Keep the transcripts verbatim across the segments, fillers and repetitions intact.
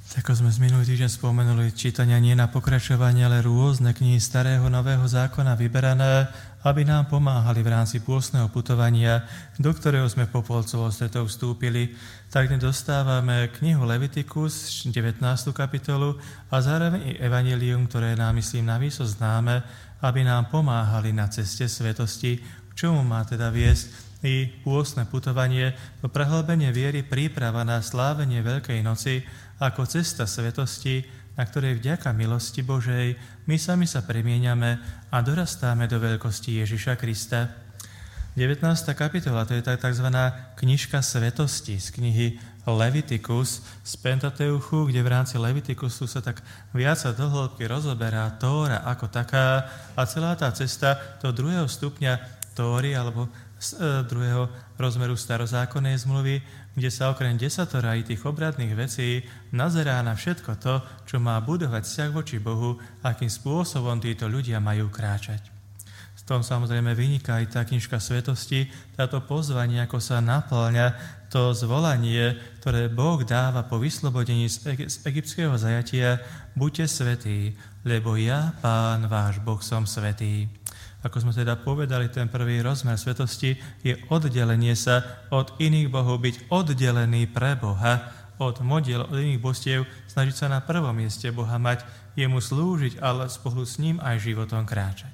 Ako sme z minulý týždeň spomenuli, čítania nie na pokračovanie, ale rôzne knihy starého nového zákona vyberané, aby nám pomáhali v rámci pôstneho putovania, do ktorého sme popolcovou stretou vstúpili, tak dnes dostávame knihu Levitikus, devätnástu kapitolu a zároveň i Evanjelium, ktoré nám, myslím, navíso známe, aby nám pomáhali na ceste svetosti, k čomu má teda viesť i pôstne putovanie, to prehlbenie viery, príprava na slávenie Veľkej noci ako cesta svetosti, na ktorej vďaka milosti Božej my sami sa premieňame a dorastáme do veľkosti Ježiša Krista. devätnásta kapitola, to je tzv. Knižka svetosti z knihy Levitikus z Pentateuchu, kde v rámci Levitikusu sa tak viac a dohĺbky rozoberá Tóra ako taká a celá tá cesta do druhého stupňa Tóry alebo z druhého rozmeru starozákonnej zmluvy, kde sa okrem desatora i tých obradných vecí nazerá na všetko to, čo má budovať vzťah voči Bohu, akým spôsobom títo ľudia majú kráčať. V tom samozrejme vyniká aj tá knižka svetosti, táto pozvanie, ako sa naplňa to zvolanie, ktoré Boh dáva po vyslobodení z, Egy- z egyptského zajatia: buďte svätí, lebo ja, Pán váš Boh, som svätý. Ako sme teda povedali, ten prvý rozmer svetosti je oddelenie sa od iných bohov, byť oddelený pre Boha, od modiel, od iných božstiev, snažiť sa na prvom mieste Boha mať, jemu slúžiť, ale spolu s ním aj životom kráčať.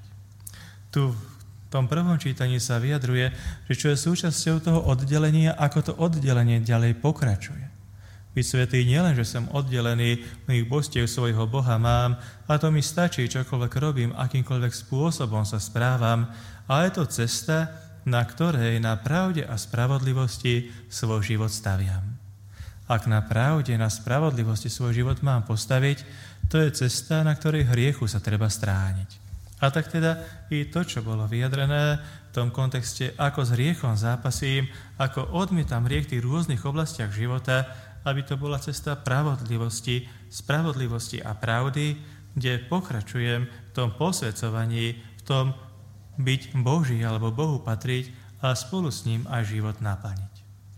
Tu v tom prvom čítaní sa vyjadruje, že čo je súčasťou toho oddelenia, ako to oddelenie ďalej pokračuje. Byť svätý nielen, že som oddelený, mojich božstiev svojho Boha mám, a to mi stačí, čokoľvek robím, akýmkoľvek spôsobom sa správam, ale je to cesta, na ktorej na pravde a spravodlivosti svoj život staviam. Ak na pravde, na spravodlivosti svoj život mám postaviť, to je cesta, na ktorej hriechu sa treba strániť. A tak teda i to, čo bolo vyjadrené v tom kontexte, ako s hriechom zápasím, ako odmietam hriech v tých rôznych oblastiach života, aby to bola cesta spravodlivosti, spravodlivosti a pravdy, kde pokračujem v tom posväcovaní, v tom byť Boží alebo Bohu patriť a spolu s ním aj život naplniť.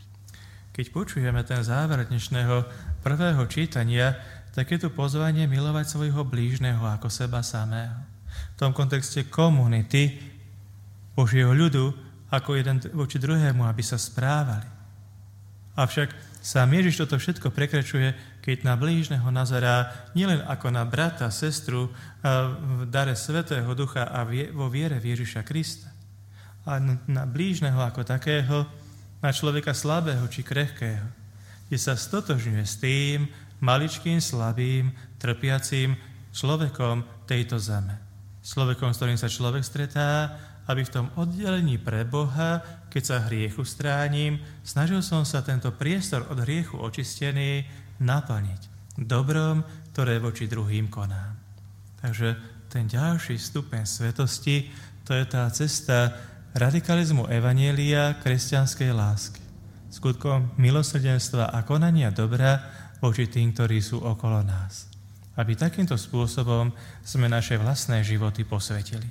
Keď počujeme ten záver dnešného prvého čítania, tak je tu pozvanie milovať svojho blížneho ako seba samého. V tom kontexte komunity Božieho ľudu ako jeden voči druhému, aby sa správali. Avšak sám Ježiš toto všetko prekračuje, keď na blížneho nazerá nielen ako na brata, sestru v dare Svätého Ducha a vo viere v Ježiša Krista, a na blížneho ako takého, na človeka slabého či krehkého, kde sa stotožňuje s tým maličkým, slabým, trpiacím človekom tejto zeme. Človekom, s ktorým sa človek stretá, aby v tom oddelení pre Boha, keď sa hriechu stránim, snažil som sa tento priestor od hriechu očistený naplniť dobrom, ktoré voči druhým konám. Takže ten ďalší stupeň svetosti, to je tá cesta radikalizmu evanjelia kresťanskej lásky. Skutkom milosrdenstva a konania dobra voči tým, ktorí sú okolo nás. Aby takýmto spôsobom sme naše vlastné životy posvetili.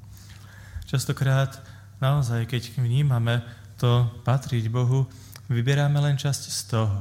Častokrát naozaj, keď vnímame to patriť Bohu, vyberáme len časť z toho.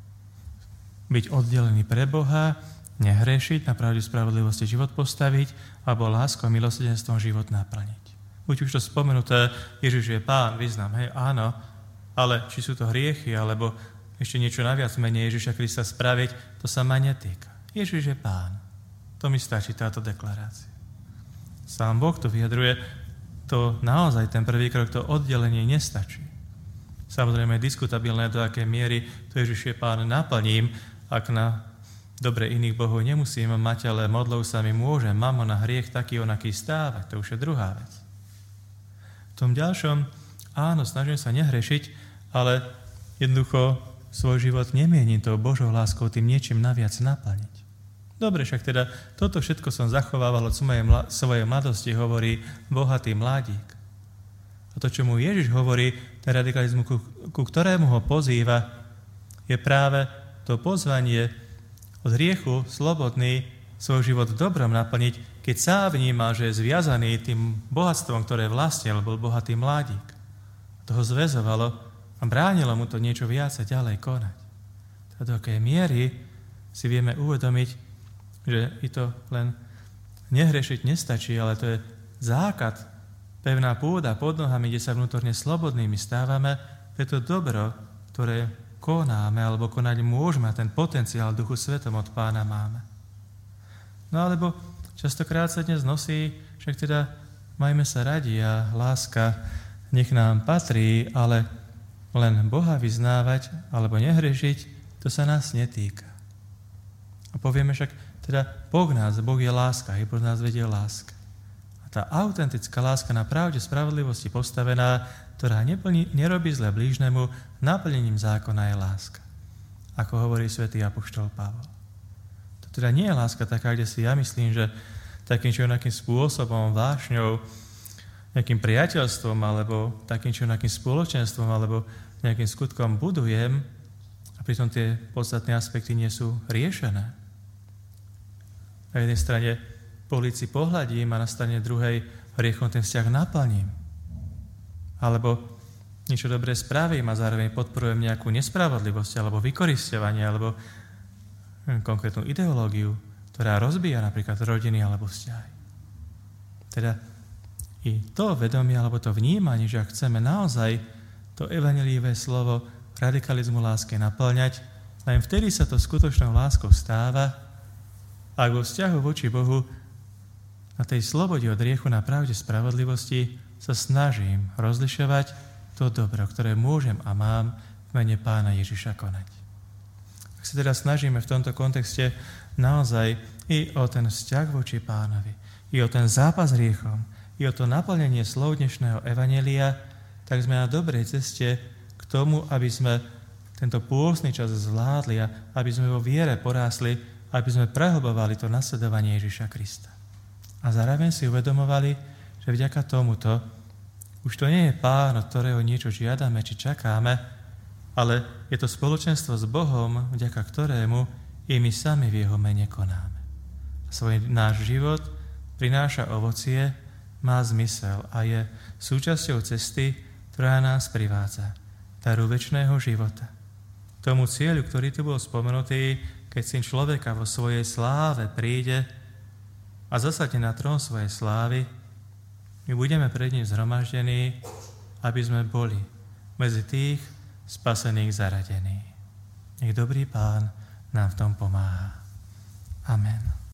Byť oddelený pre Boha, nehrešiť, na pravde spravodlivosti život postaviť alebo láskou a milosrdenstvom život naplniť. Buď už to spomenuté, Ježiš je Pán, vyznám, hej, áno, ale či sú to hriechy, alebo ešte niečo naviac menej Ježiša Krista spraviť, to sa ma netýka. Ježiš je Pán. To mi stačí táto deklarácia. Sám Boh to vyjadruje, to naozaj ten prvý krok, to oddelenie nestačí. Samozrejme je diskutabilné, do akej miery to Ježiš je Pán naplním, ak na dobre iných bohov nemusím mať, ale modlou sa mi môže mamo na hriech taký onaký stávať, to už je druhá vec. V tom ďalšom, áno, snažím sa nehrešiť, ale jednoducho svoj život nemienim tou Božou láskou tým niečím naviac naplniť. Dobre, však teda toto všetko som zachovával od svojej, mla, svojej mladosti, hovorí bohatý mladík. A to, čo mu Ježiš hovorí, ten radikalizmus, ku, ku ktorému ho pozýva, je práve to pozvanie od hriechu, slobodný, svoj život dobrom naplniť, keď sám vníma, že je zviazaný tým bohatstvom, ktoré vlastnil, bol bohatý mladík. To ho zväzovalo a bránilo mu to niečo viac a ďalej konať. A do akej miery si vieme uvedomiť, že i to len nehrešiť nestačí, ale to je základ, pevná pôda pod nohami, kde sa vnútorne slobodnými stávame, je to dobro, ktoré konáme alebo konať môžeme a ten potenciál Duchu Svetom od Pána máme. No alebo častokrát sa dnes nosí, však teda majme sa radi a láska nech nám patrí, ale len Boha vyznávať alebo nehrešiť, to sa nás netýka. A povieme však, teda Boh nás, Boh je láska, i Boh nás vedie láska. A tá autentická láska na pravde spravodlivosti postavená, ktorá neplní, nerobí zle blížnemu, naplnením zákona je láska. Ako hovorí svätý apoštol Pavol. To teda nie je láska taká, kde si ja myslím, že takým či onakým spôsobom, vášňou, nejakým priateľstvom, alebo takým či onakým spoločenstvom, alebo nejakým skutkom budujem, a pritom tie podstatné aspekty nie sú riešené. Na jednej strane po ulici pohľadím a na strane druhej hriechom ten vzťah naplním. Alebo niečo dobré spravím a zároveň podporujem nejakú nespravodlivosť alebo vykorisťovanie alebo konkrétnu ideológiu, ktorá rozbíja napríklad rodiny alebo vzťahy. Teda i to vedomie alebo to vnímanie, že ak chceme naozaj to evanjeliové slovo radikalizmu lásky naplňať, len vtedy sa to skutočnou láskou stáva, ak vo vzťahu voči Bohu na tej slobode od hriechu na pravde spravodlivosti sa snažím rozlišovať to dobro, ktoré môžem a mám v mene Pána Ježiša konať. Ak sa teda snažíme v tomto kontexte naozaj i o ten vzťah voči Pánovi, i o ten zápas s hriechom, i o to naplnenie slov dnešného evanjelia, tak sme na dobrej ceste k tomu, aby sme tento pôstny čas zvládli a aby sme vo viere porásli, aby sme prehlbovali to nasledovanie Ježiša Krista. A zároveň si uvedomovali, že vďaka tomuto už to nie je Pán, od ktorého niečo žiadame či čakáme, ale je to spoločenstvo s Bohom, vďaka ktorému i my sami v jeho mene konáme. A svoj náš život prináša ovocie, má zmysel a je súčasťou cesty, ktorá nás privádza, daru večného života. Tomu cieľu, ktorý tu bol spomenutý, keď Syn človeka vo svojej sláve príde a zasadne na trón svojej slávy, my budeme pred ním zhromaždení, aby sme boli medzi tých spasených zaradení. Nech dobrý Pán nám v tom pomáha. Amen.